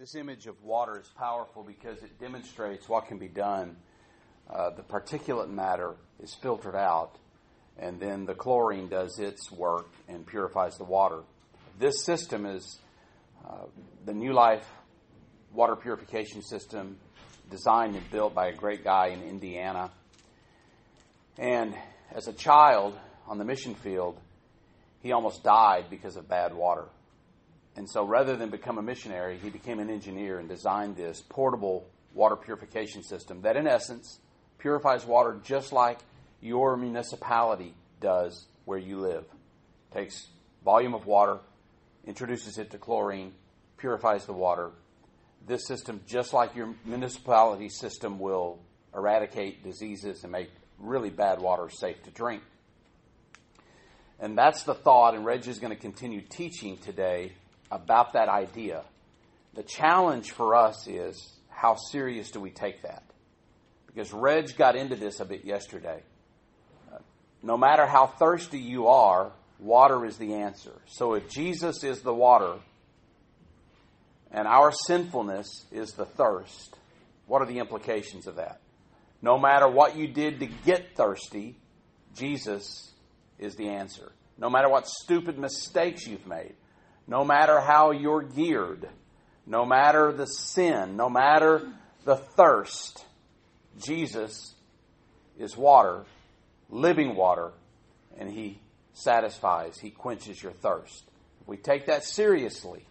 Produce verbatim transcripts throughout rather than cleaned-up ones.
This image of water is powerful because it demonstrates what can be done. Uh, the particulate matter is filtered out, and then the chlorine does its work and purifies the water. This system is uh, the New Life water purification system, designed and built by a great guy in Indiana. And as a child on the mission field, he almost died because of bad water. And so rather than become a missionary, he became an engineer and designed this portable water purification system that, in essence, purifies water just like your municipality does where you live. Takes volume of water, introduces it to chlorine, purifies the water. This system, just like your municipality system, will eradicate diseases and make really bad water safe to drink. And that's the thought, and Reg is going to continue teaching today about that idea. The challenge for us is, how serious do we take that? Because Reg got into this a bit yesterday. Uh, no matter how thirsty you are, water is the answer. So if Jesus is the water and our sinfulness is the thirst, what are the implications of that? No matter what you did to get thirsty, Jesus is the answer. No matter what stupid mistakes you've made, no matter how you're geared, no matter the sin, no matter the thirst, Jesus is water, living water, and He satisfies, He quenches your thirst. If we take that seriously,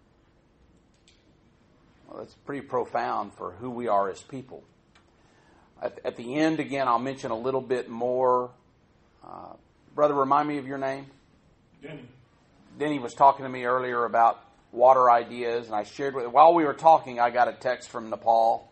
well, that's pretty profound for who we are as people. At, at the end, again, I'll mention a little bit more. Uh, brother, remind me of your name? Denny. Denny was talking to me earlier about water ideas, and I shared with him. While we were talking, I got a text from Nepal,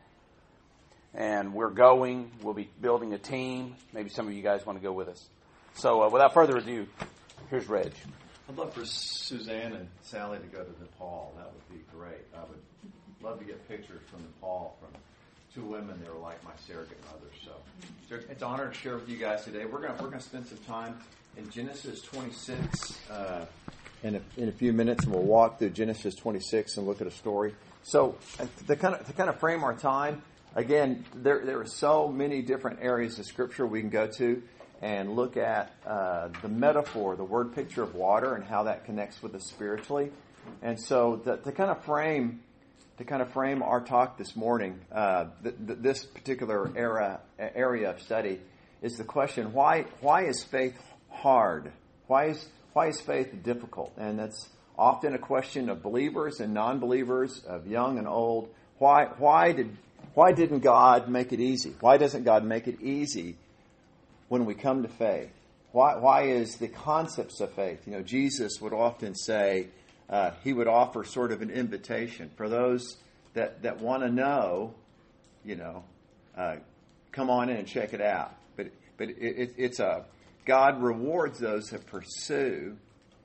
and we're going. We'll be building a team. Maybe some of you guys want to go with us. So uh, without further ado, here's Reg. I'd love for Suzanne and Sally to go to Nepal. That would be great. I would love to get pictures from Nepal from two women that are like my surrogate mothers. So it's an honor to share with you guys today. We're going we're going to spend some time in Genesis twenty-six uh, in, a, in a few minutes, and we'll walk through Genesis twenty-six and look at a story. So to kind of to kind of frame our time, again, there there are so many different areas of Scripture we can go to and look at uh, the metaphor, the word picture of water, and how that connects with us spiritually. And so the, to kind of frame. To kind of frame our talk this morning, uh, th- th- this particular era area of study is the question: Why? Why is faith hard? Why is why is faith difficult? And that's often a question of believers and non-believers, of young and old. Why? Why did? Why didn't God make it easy? Why doesn't God make it easy when we come to faith? Why? Why is the concepts of faith? You know, Jesus would often say. Uh, he would offer sort of an invitation for those that, that want to know, you know, uh, come on in and check it out. But but it, it, it's a God rewards those that pursue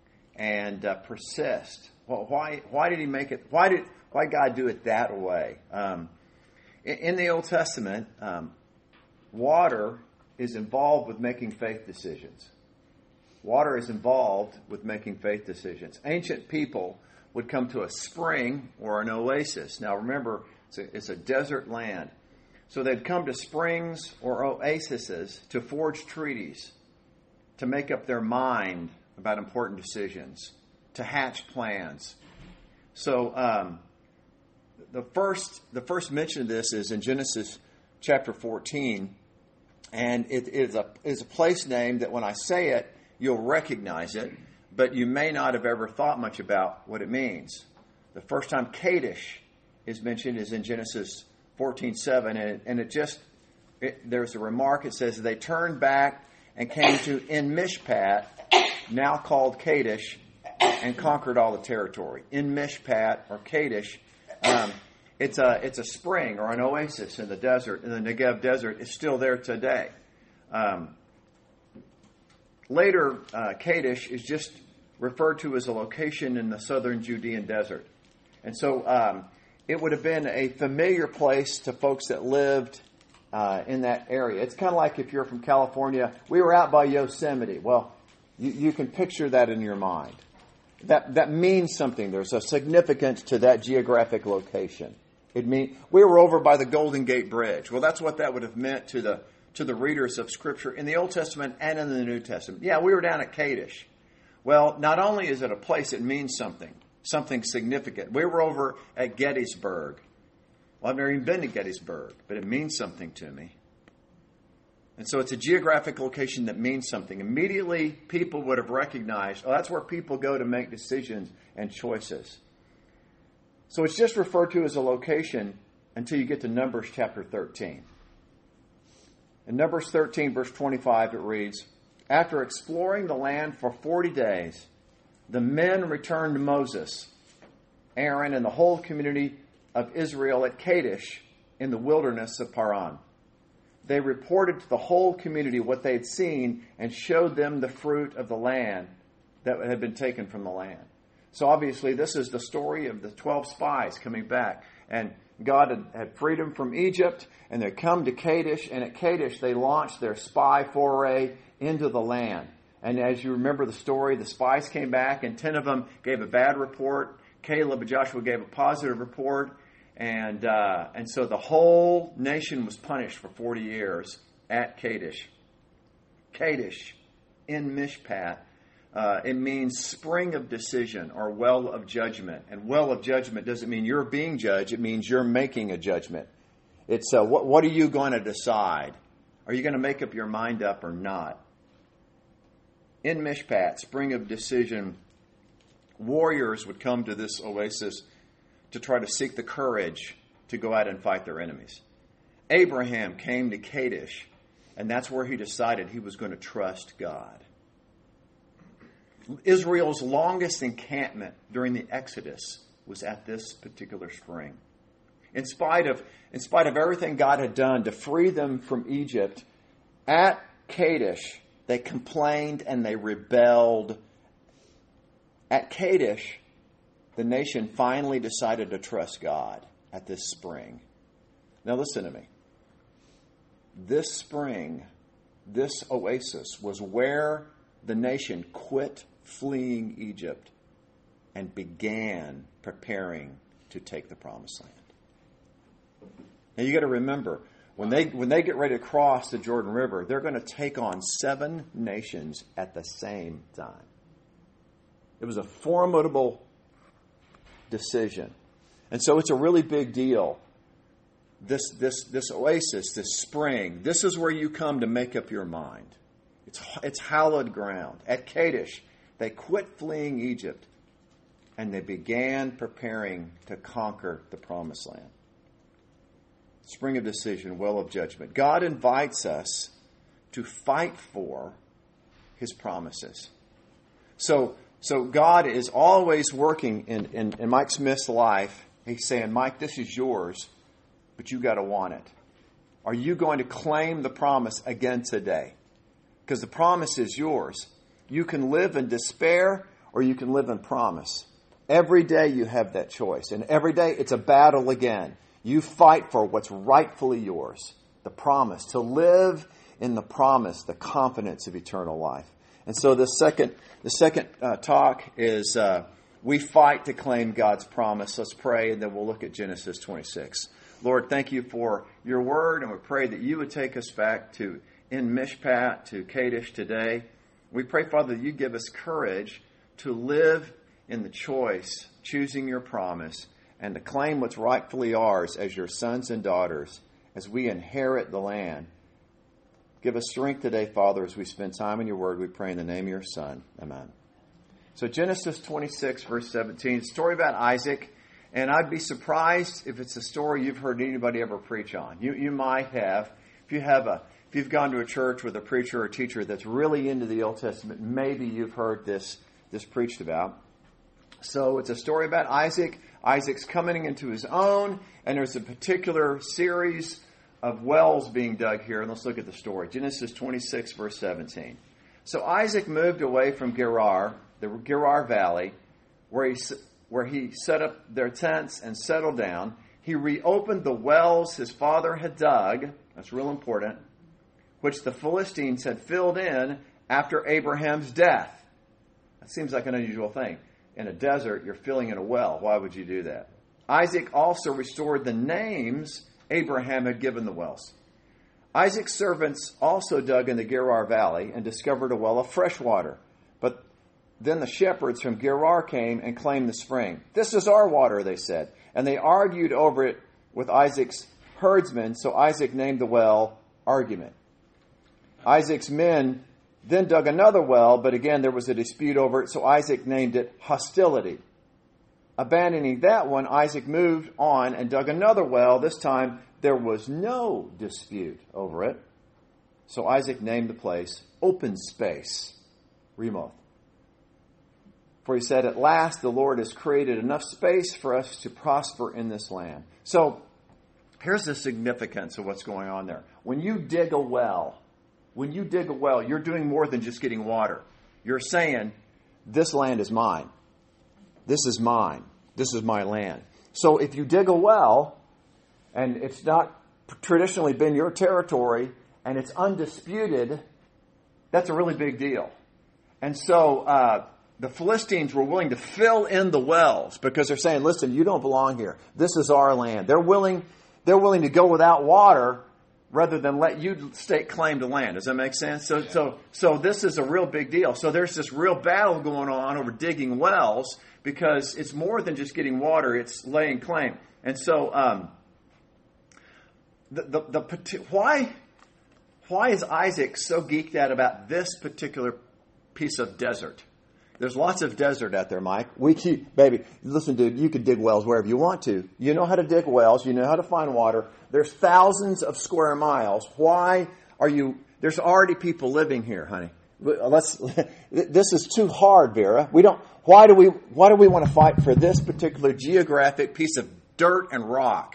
and uh, persist. Well, why why did He make it? Why did why God do it that way? Um, in, in the Old Testament, um, water is involved with making faith decisions. Water is involved with making faith decisions. Ancient people would come to a spring or an oasis. Now remember, it's a, it's a desert land. So they'd come to springs or oases to forge treaties, to make up their mind about important decisions, to hatch plans. So um, the first the first mention of this is in Genesis chapter fourteen. And it is a, is a place name that when I say it, you'll recognize it, but you may not have ever thought much about what it means. The first time Kadesh is mentioned is in Genesis fourteen seven, and it, and it just, it, there's a remark, it says, they turned back and came to En Mishpat, now called Kadesh, and conquered all the territory. En Mishpat, or Kadesh, um, it's a it's a spring or an oasis in the desert, in the Negev desert. It's still there today. Um, Later, uh, Kadesh is just referred to as a location in the southern Judean desert. And so um, it would have been a familiar place to folks that lived uh, in that area. It's kind of like if you're from California, we were out by Yosemite. Well, you, you can picture that in your mind. that, that means something. There's a significance to that geographic location. It mean we were over by the Golden Gate Bridge. Well, that's what that would have meant to the to the readers of Scripture in the Old Testament and in the New Testament. Yeah, we were down at Kadesh. Well, not only is it a place, it means something, something significant. We were over at Gettysburg. Well, I've never even been to Gettysburg, but it means something to me. And so it's a geographic location that means something. Immediately, people would have recognized, oh, that's where people go to make decisions and choices. So it's just referred to as a location until you get to Numbers chapter thirteen. In Numbers thirteen, verse twenty-five, it reads, after exploring the land for forty days, the men returned to Moses, Aaron, and the whole community of Israel at Kadesh in the wilderness of Paran. They reported to the whole community what they had seen and showed them the fruit of the land that had been taken from the land. So obviously this is the story of the twelve spies coming back. And God had, had freed them from Egypt, and they come to Kadesh, and at Kadesh they launched their spy foray into the land. And as you remember the story, the spies came back, and ten of them gave a bad report. Caleb and Joshua gave a positive report. And uh, and so the whole nation was punished for forty years at Kadesh. Kadesh, in Mishpat, uh, it means spring of decision or well of judgment. And well of judgment doesn't mean you're being judged. It means you're making a judgment. It's uh, what, what are you going to decide? Are you going to make up your mind up or not? In Mishpat, spring of decision, warriors would come to this oasis to try to seek the courage to go out and fight their enemies. Abraham came to Kadesh, and that's where he decided he was going to trust God. Israel's longest encampment during the Exodus was at this particular spring. In spite of, in spite of everything God had done to free them from Egypt, at Kadesh, they complained and they rebelled. At Kadesh, the nation finally decided to trust God at this spring. Now listen to me. This spring, this oasis was where the nation quit fleeing Egypt and began preparing to take the promised land. Now you got to remember, when they when they get ready to cross the Jordan River, they're going to take on seven nations at the same time. It was a formidable decision. And so it's a really big deal. This this this oasis, this spring, this is where you come to make up your mind. It's it's hallowed ground. At Kadesh, they quit fleeing Egypt and they began preparing to conquer the promised land. Spring of decision, well of judgment. God invites us to fight for His promises. So So God is always working in, in, in Mike Smith's life. He's saying, Mike, this is yours, but you got to want it. Are you going to claim the promise again today? Because the promise is yours. You can live in despair or you can live in promise. Every day you have that choice. And every day it's a battle again. You fight for what's rightfully yours. The promise. To live in the promise, the confidence of eternal life. And so the second the second uh, talk is uh, we fight to claim God's promise. Let's pray, and then we'll look at Genesis twenty-six. Lord, thank you for your word, and we pray that you would take us back to in Mishpat, to Kadesh today. We pray, Father, that you give us courage to live in the choice, choosing your promise, and to claim what's rightfully ours as your sons and daughters as we inherit the land. Give us strength today, Father, as we spend time in your word. We pray in the name of your Son. Amen. So Genesis twenty-six, verse seventeen, story about Isaac. And I'd be surprised if it's a story you've heard anybody ever preach on. You you might have. If you have a if you've gone to a church with a preacher or teacher that's really into the Old Testament, maybe you've heard this, this preached about. So it's a story about Isaac. Isaac's coming into his own, and there's a particular series of wells being dug here. And let's look at the story. Genesis twenty-six, verse seventeen. So Isaac moved away from Gerar, the Gerar Valley, where he, where he set up their tents and settled down. He reopened the wells his father had dug. That's real important. Which the Philistines had filled in after Abraham's death. That seems like an unusual thing. in a desert, you're filling in a well. Why would you do that? Isaac also restored the names Abraham had given the wells. Isaac's servants also dug in the Gerar Valley and discovered a well of fresh water. But then the shepherds from Gerar came and claimed the spring. This is our water, they said. And they argued over it with Isaac's herdsmen, so Isaac named the well Argument. Isaac's men then dug another well, but again there was a dispute over it, so Isaac named it Hostility. Abandoning that one, Isaac moved on and dug another well. This time there was no dispute over it, so Isaac named the place Open Space, Remoth. For he said, at last the Lord has created enough space for us to prosper in this land. So here's the significance of what's going on there. When you dig a well, when you dig a well, you're doing more than just getting water. You're saying, this land is mine. This is mine. This is my land. So if you dig a well, and it's not traditionally been your territory, and it's undisputed, that's a really big deal. And so uh, the Philistines were willing to fill in the wells because they're saying, listen, you don't belong here. This is our land. They're willing, they're willing to go without water rather than let you stake claim to land. Does that make sense? So, so, so this is a real big deal. So there's this real battle going on over digging wells because it's more than just getting water. It's laying claim. And so um, the, the, the why why is Isaac so geeked out about this particular piece of desert? There's lots of desert out there, Mike. We keep, baby, listen, dude, you can dig wells wherever you want to. You know how to dig wells. You know how to find water. There's thousands of square miles. Why are you, there's already people living here, honey. Let's, this is too hard, Vera. We don't, why do we, why do we want to fight for this particular geographic piece of dirt and rock?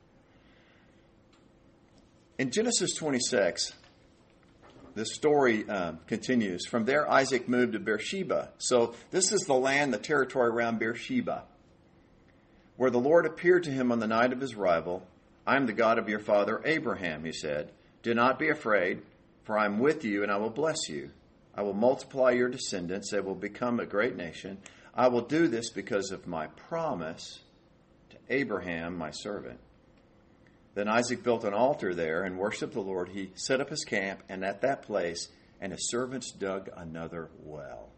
In Genesis twenty-six, the story um, continues. From there, Isaac moved to Beersheba. So this is the land, the territory around Beersheba, where the Lord appeared to him on the night of his arrival. I am the God of your father Abraham, he said. Do not be afraid, for I am with you and I will bless you. I will multiply your descendants. They will become a great nation. I will do this because of my promise to Abraham, my servant. Then Isaac built an altar there and worshipped the Lord. He set up his camp, and at that place, and his servants dug another well.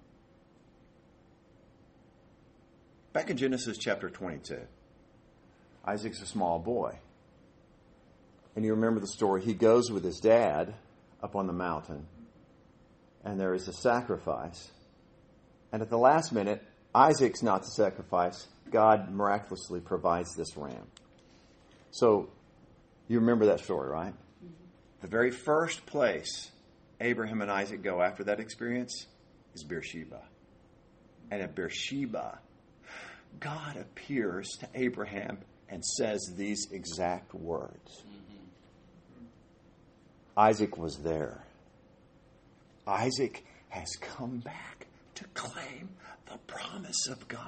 Back in Genesis chapter twenty-two, Isaac's a small boy. And you remember the story. He goes with his dad up on the mountain, and there is a sacrifice. And at the last minute, Isaac's not the sacrifice. God miraculously provides this ram. So, you remember that story, right? Mm-hmm. The very first place Abraham and Isaac go after that experience is Beersheba. And at Beersheba, God appears to Abraham and says these exact words. Mm-hmm. Isaac was there. Isaac has come back to claim the promise of God.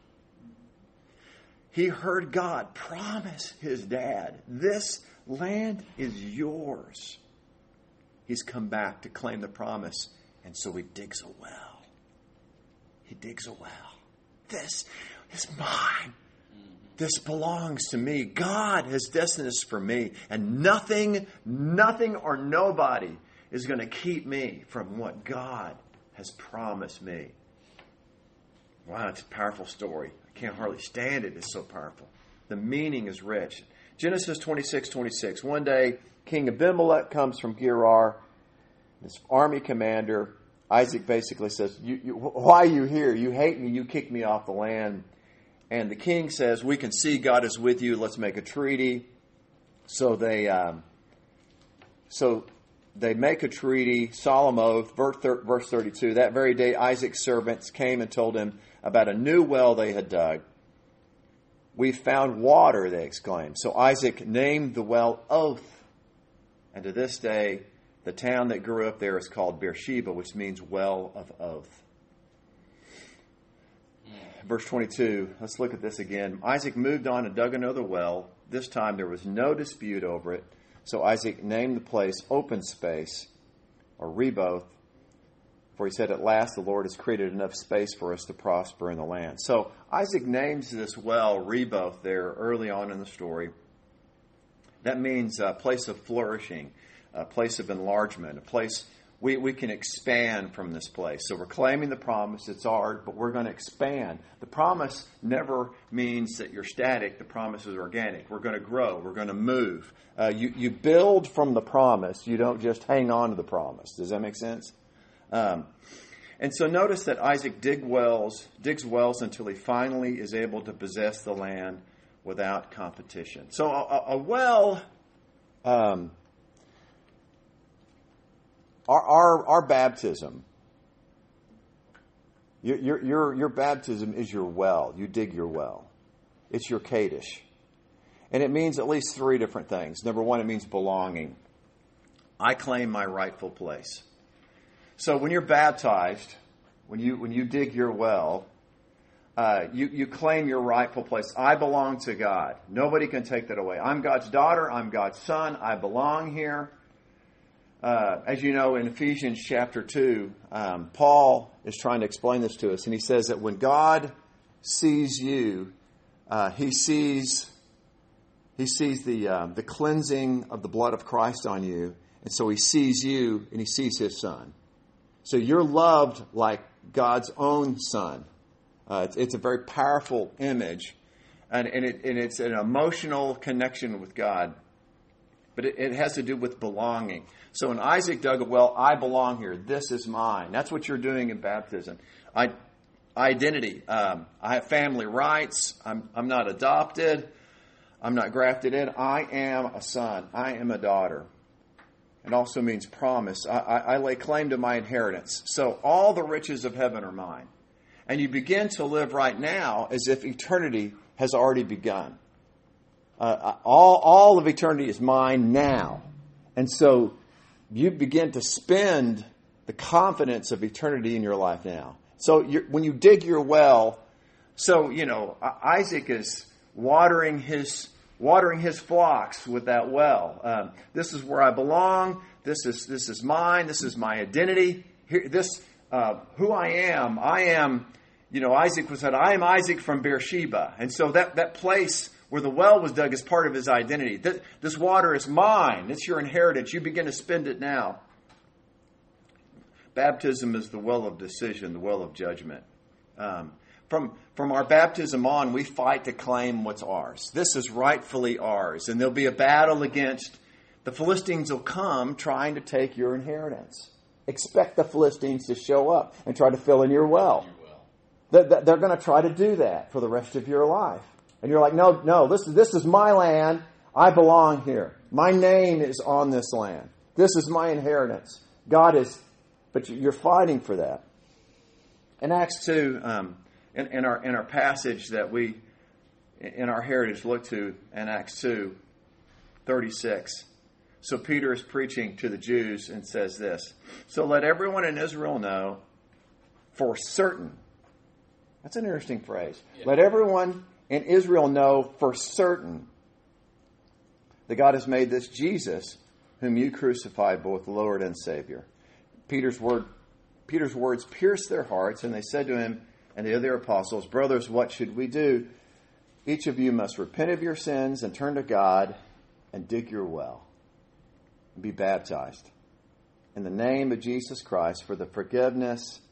He heard God promise his dad, this land is yours. He's come back to claim the promise, and so he digs a well. He digs a well. This is mine. This belongs to me. God has destined this for me, and nothing, nothing or nobody is going to keep me from what God has promised me. Wow, it's a powerful story. I can't hardly stand it. It's so powerful. The meaning is rich. Genesis twenty-six twenty-six. One day, King Abimelech comes from Gerar. This army commander, Isaac basically says, you, you, why are you here? You hate me. You kicked me off the land. And the king says, we can see God is with you. Let's make a treaty. So they, um, so they make a treaty, solemn oath, verse thirty-two. That very day, Isaac's servants came and told him about a new well they had dug. We found water, they exclaimed. So Isaac named the well Oath. And to this day, the town that grew up there is called Beersheba, which means well of oath. Verse twenty-two, let's look at this again. Isaac moved on and dug another well. This time there was no dispute over it. So Isaac named the place Open Space, or Rehoboth, For he said, at last the Lord has created enough space for us to prosper in the land. So Isaac names this well Rehoboth there early on in the story. That means a place of flourishing, a place of enlargement, a place we, we can expand from this place. So we're claiming the promise. It's ours, but we're going to expand. The promise never means that you're static. The promise is organic. We're going to grow. We're going to move. Uh, you, you build from the promise. You don't just hang on to the promise. Does that make sense? Um, and so notice that Isaac dig wells, digs wells until he finally is able to possess the land without competition. So a, a well, um, our, our our baptism, your, your your your baptism is your well. You dig your well. It's your Kaddish, and it means at least three different things. Number one, it means belonging. I claim my rightful place. So when you're baptized, when you when you dig your well, uh, you, you claim your rightful place. I belong to God. Nobody can take that away. I'm God's daughter. I'm God's son. I belong here. Uh, as you know, in Ephesians chapter two, um, Paul is trying to explain this to us. And he says that when God sees you, uh, he sees he sees the uh, the cleansing of the blood of Christ on you. And so he sees you and he sees his son. So you're loved like God's own son. Uh, it's, it's a very powerful image, and, and, it, and it's an emotional connection with God. But it, it has to do with belonging. So when Isaac dug a well, I belong here. This is mine. That's what you're doing in baptism. I, identity. Um, I have family rights. I'm, I'm not adopted. I'm not grafted in. I am a son. I am a daughter. It also means promise. I, I, I lay claim to my inheritance. So all the riches of heaven are mine. And you begin to live right now as if eternity has already begun. Uh, all, all of eternity is mine now. And so you begin to spend the confidence of eternity in your life now. So you're, when you dig your well, so, you know, Isaac is watering his watering his flocks with that well. Um, this is where I belong. This is this is mine. This is my identity. Here, this uh, who I am. I am, you know, Isaac was said, I am Isaac from Beersheba. And so that, that place where the well was dug is part of his identity. This, this water is mine. It's your inheritance. You begin to spend it now. Baptism is the well of decision, the well of judgment. Um, From from our baptism on, we fight to claim what's ours. This is rightfully ours. And there'll be a battle against, the Philistines will come trying to take your inheritance. Expect the Philistines to show up and try to fill in your well. They're going to try to do that for the rest of your life. And you're like, no, no, this, this is my land. I belong here. My name is on this land. This is my inheritance. God is, but you're fighting for that. In Acts two, um, In, in our in our passage that we in our heritage look to in Acts two, thirty-six. So Peter is preaching to the Jews and says this. So let everyone in Israel know for certain. That's an interesting phrase. Yeah. Let everyone in Israel know for certain that God has made this Jesus, whom you crucified, both Lord and Savior. Peter's word Peter's words pierced their hearts, and they said to him and the other apostles, brothers, what should we do? Each of you must repent of your sins and turn to God and dig your well and be baptized in the name of Jesus Christ for the forgiveness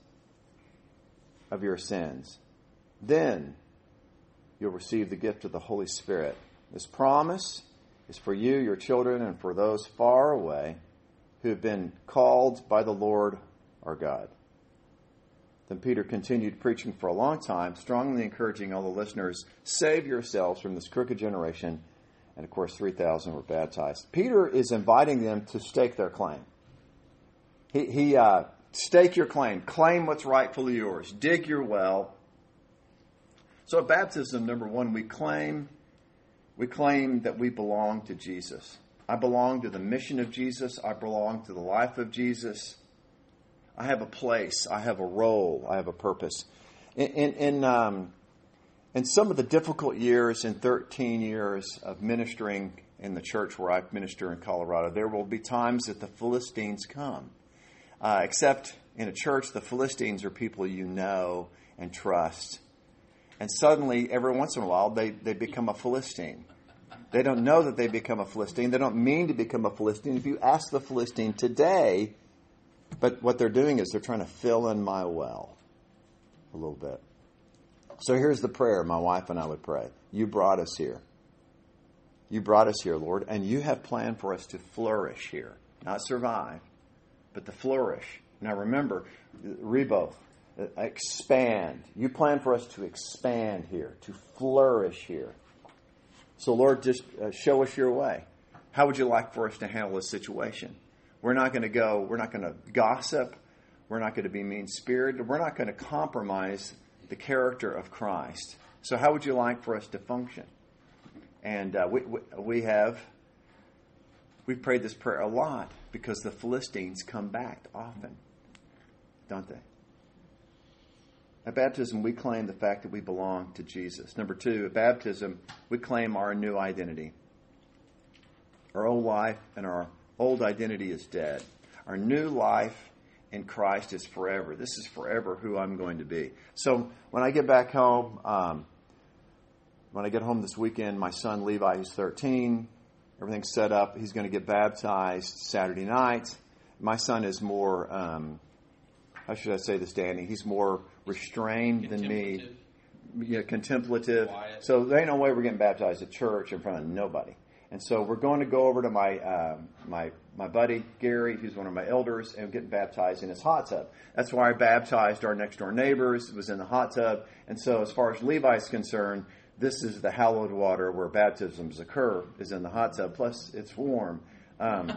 of your sins. Then you'll receive the gift of the Holy Spirit. This promise is for you, your children, and for those far away who have been called by the Lord our God. Then Peter continued preaching for a long time, strongly encouraging all the listeners, save yourselves from this crooked generation. And of course, three thousand were baptized. Peter is inviting them to stake their claim. He, he uh, stake your claim. Claim what's rightfully yours. Dig your well. So at baptism, number one, we claim, we claim that we belong to Jesus. I belong to the mission of Jesus. I belong to the life of Jesus. I have a place. I have a role. I have a purpose. In, in, in, um, in some of the difficult years, in thirteen years of ministering in the church where I minister in Colorado, there will be times that the Philistines come. Uh, except in a church, the Philistines are people you know and trust. And suddenly, every once in a while, they, they become a Philistine. They don't know that they become a Philistine. They don't mean to become a Philistine. If you ask the Philistine today, but what they're doing is they're trying to fill in my well a little bit. So here's the prayer my wife and I would pray. You brought us here. You brought us here, Lord, and you have planned for us to flourish here. Not survive, but to flourish. Now remember, Rebo, expand. You plan for us to expand here, to flourish here. So Lord, just uh, show us your way. How would you like for us to handle this situation? We're not going to go, we're not going to gossip. We're not going to be mean-spirited. We're not going to compromise the character of Christ. So how would you like for us to function? And uh, we, we, we have, we've prayed this prayer a lot because the Philistines come back often, don't they? At baptism, we claim the fact that we belong to Jesus. Number two, at baptism, we claim our new identity. Our old life and our old identity is dead. Our new life in Christ is forever. This is forever who I'm going to be. So when I get back home, um, when I get home this weekend, my son Levi, he's thirteen. Everything's set up. He's going to get baptized Saturday night. My son is more, um, how should I say this, Danny? He's more restrained than me. Yeah, contemplative. Quiet. So there ain't no way we're getting baptized at church in front of nobody. And so we're going to go over to my uh, my my buddy Gary, who's one of my elders, and get baptized in his hot tub. That's why I baptized our next door neighbors. It was in the hot tub. And so as far as Levi's concerned, this is the hallowed water where baptisms occur, is in the hot tub. Plus, it's warm. Um,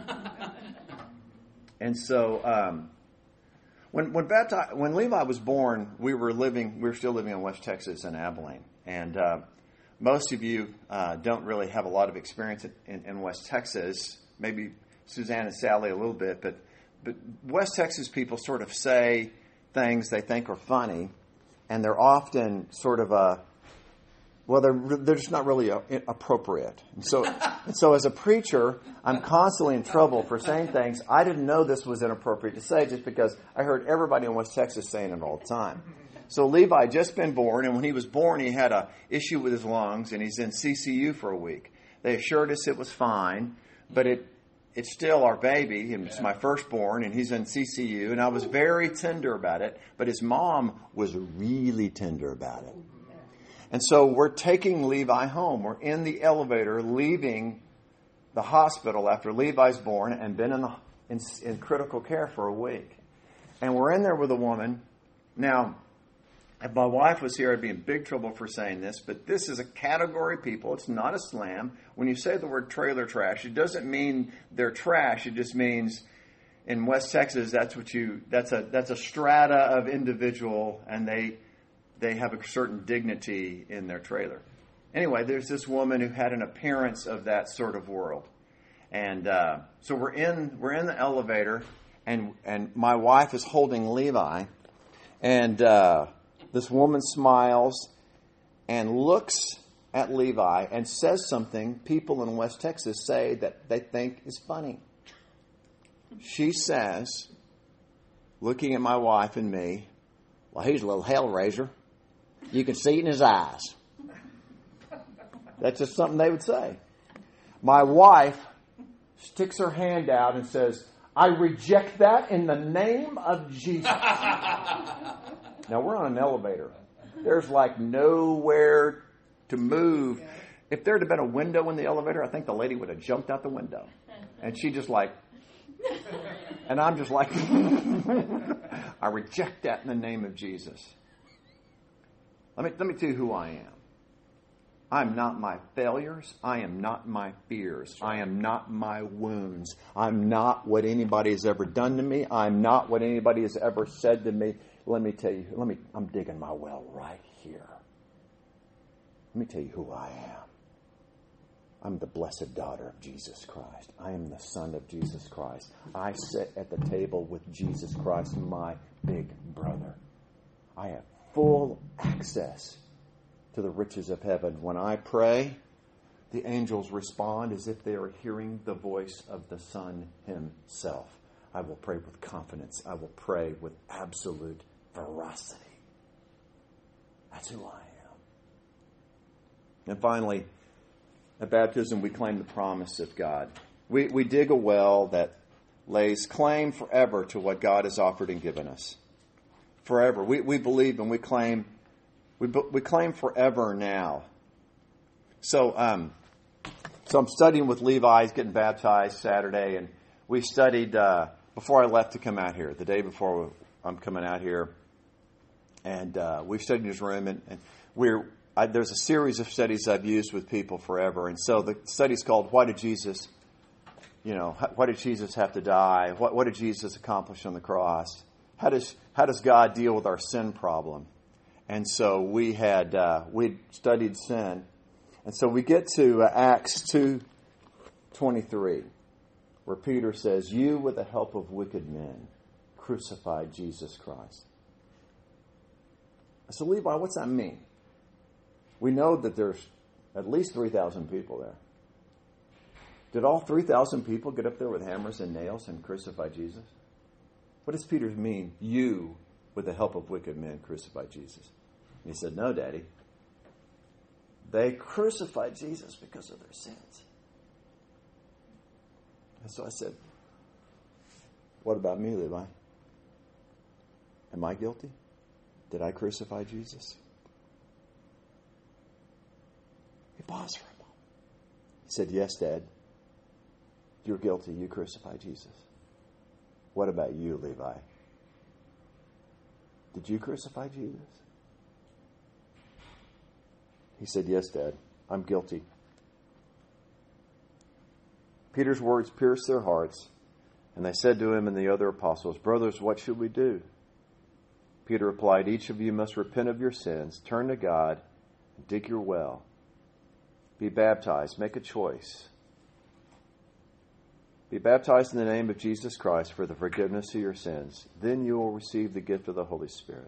and so um, when when, bapti- when Levi was born, we were living, we were still living in West Texas in Abilene. And uh, most of you uh, don't really have a lot of experience in, in West Texas. Maybe Suzanne and Sally a little bit, but but West Texas people sort of say things they think are funny, and they're often sort of a well, they're they're just not really appropriate. And so and so as a preacher, I'm constantly in trouble for saying things I didn't know this was inappropriate to say, just because I heard everybody in West Texas saying it all the time. So Levi had just been born, and when he was born, he had an issue with his lungs, and he's in C C U for a week. They assured us it was fine, but it it's still our baby, and it's my firstborn, and he's in C C U, and I was very tender about it, but his mom was really tender about it. And so we're taking Levi home. We're in the elevator leaving the hospital after Levi's born and been in, the, in, in critical care for a week. And we're in there with a woman. Now, if my wife was here, I'd be in big trouble for saying this, but this is a category of people. It's not a slam. When you say the word trailer trash, it doesn't mean they're trash. It just means in West Texas, that's what you, that's a, that's a strata of individual, and they, they have a certain dignity in their trailer. Anyway, there's this woman who had an appearance of that sort of world. And, uh, so we're in, we're in the elevator, and, and my wife is holding Levi, and, uh, this woman smiles and looks at Levi and says something people in West Texas say that they think is funny. She says, looking at my wife and me, well, he's a little hellraiser. You can see it in his eyes. That's just something they would say. My wife sticks her hand out and says, I reject that in the name of Jesus. Now, we're on an elevator. There's like nowhere to move. If there had been a window in the elevator, I think the lady would have jumped out the window. And she just like, and I'm just like, I reject that in the name of Jesus. Let me, let me tell you who I am. I'm not my failures. I am not my fears. I am not my wounds. I'm not what anybody has ever done to me. I'm not what anybody has ever said to me. Let me tell you, let me, I'm digging my well right here. Let me tell you who I am. I'm the blessed daughter of Jesus Christ. I am the son of Jesus Christ. I sit at the table with Jesus Christ, my big brother. I have full access to the riches of heaven. When I pray, the angels respond as if they are hearing the voice of the Son himself. I will pray with confidence. I will pray with absolute veracity. That's who I am. And finally, at baptism, we claim the promise of God. We, we dig a well that lays claim forever to what God has offered and given us. Forever. We, we believe and we claim, we, we claim forever now. So, um, so I'm studying with Levi. He's getting baptized Saturday, and we studied uh, before I left to come out here, the day before I'm coming out here. And uh, we've studied in his room, and, and we're I, there's a series of studies I've used with people forever. And so the study's called "Why Did Jesus, you know, why did Jesus have to die? What, what did Jesus accomplish on the cross? How does how does God deal with our sin problem?" And so we had uh, we studied sin, and so we get to uh, Acts two twenty-three, where Peter says, "You, with the help of wicked men, crucified Jesus Christ." So, Levi, what's that mean? We know that there's at least three thousand people there. Did all three thousand people get up there with hammers and nails and crucify Jesus? What does Peter mean, you, with the help of wicked men, crucified Jesus? And he said, no, Daddy. They crucified Jesus because of their sins. And so I said, what about me, Levi? Am I guilty? Did I crucify Jesus? He paused for a moment. He said, yes, Dad. You're guilty. You crucified Jesus. What about you, Levi? Did you crucify Jesus? He said, yes, Dad. I'm guilty. Peter's words pierced their hearts, and they said to him and the other apostles, brothers, what should we do? Peter replied, each of you must repent of your sins, turn to God, and dig your well. Be baptized. Make a choice. Be baptized in the name of Jesus Christ for the forgiveness of your sins. Then you will receive the gift of the Holy Spirit.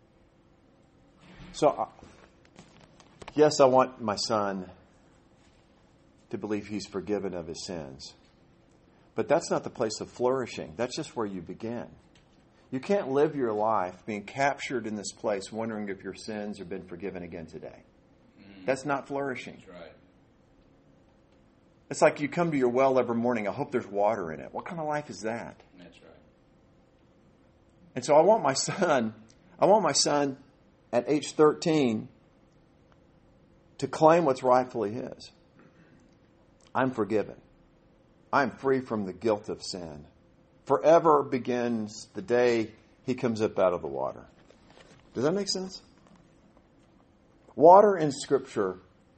So, uh, yes, I want my son to believe he's forgiven of his sins. But that's not the place of flourishing. That's just where you begin. You can't live your life being captured in this place wondering if your sins have been forgiven again today. Mm. That's not flourishing. That's right. It's like you come to your well every morning, I hope there's water in it. What kind of life is that? That's right. And so I want my son, I want my son at age thirteen to claim what's rightfully his. I'm forgiven. I'm free from the guilt of sin. Forever begins the day he comes up out of the water. Does that make sense? Water in Scripture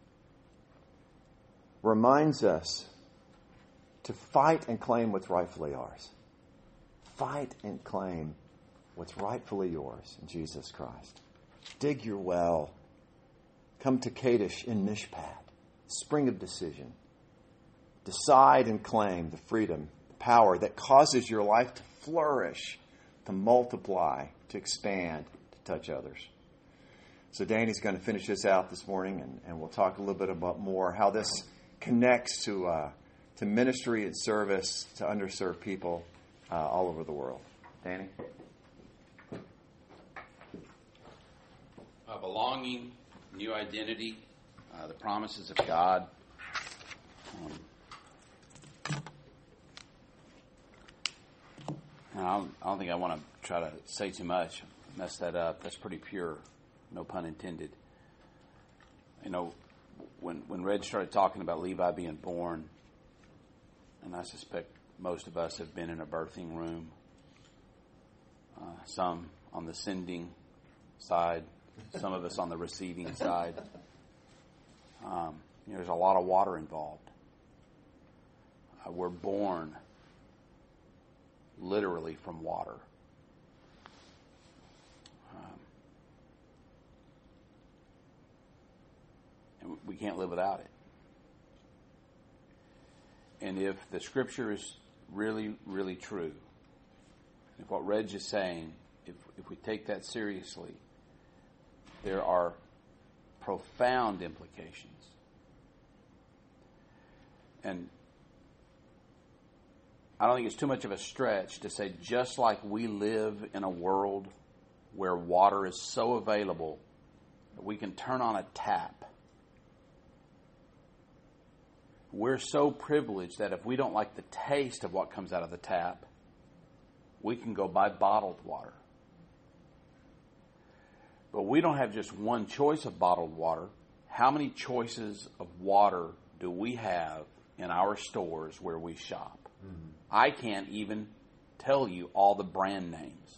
reminds us to fight and claim what's rightfully ours. Fight and claim what's rightfully yours in Jesus Christ. Dig your well. Come to Kadesh in Mishpat, spring of decision. Decide and claim the freedom, the power that causes your life to flourish, to multiply, to expand, to touch others. So Danny's going to finish this out this morning, and, and we'll talk a little bit about more how this connects to uh, to ministry and service to underserved people uh, all over the world. Danny? Uh, belonging, new identity, uh, the promises of God. Um, I don't, I don't think I want to try to say too much, mess that up. That's pretty pure, no pun intended. You know, when when Red started talking about Levi being born, and I suspect most of us have been in a birthing room, uh, some on the sending side, some of us on the receiving side. Um, you know, there's a lot of water involved. Uh, we're born literally from water. Um, and we can't live without it. And if the Scripture is really, really true, if what Reg is saying, if if we take that seriously, there are profound implications. And I don't think it's too much of a stretch to say just like we live in a world where water is so available that we can turn on a tap, we're so privileged that if we don't like the taste of what comes out of the tap, we can go buy bottled water. But we don't have just one choice of bottled water. How many choices of water do we have in our stores where we shop? Mm-hmm. I can't even tell you all the brand names.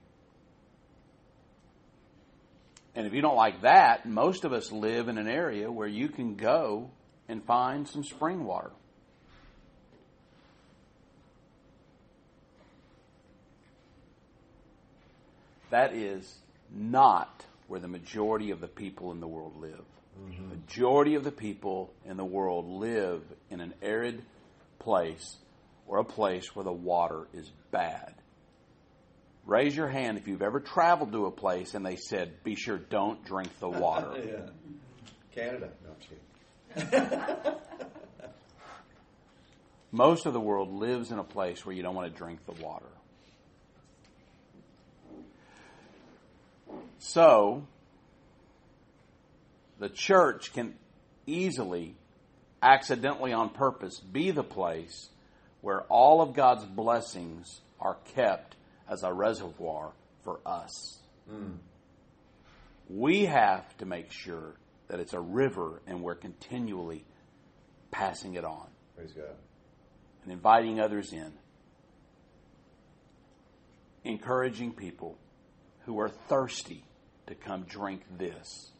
And if you don't like that, most of us live in an area where you can go and find some spring water. That is not where the majority of the people in the world live. Mm-hmm. The majority of the people in the world live in an arid place or a place where the water is bad. Raise your hand if you've ever traveled to a place and they said, be sure don't drink the water. Yeah. Canada. No, I'm kidding. Most of the world lives in a place where you don't want to drink the water. So, the church can easily, accidentally on purpose, be the place where all of God's blessings are kept as a reservoir for us. Mm. We have to make sure that it's a river and we're continually passing it on. Praise God. And inviting others in. Encouraging people who are thirsty to come drink this.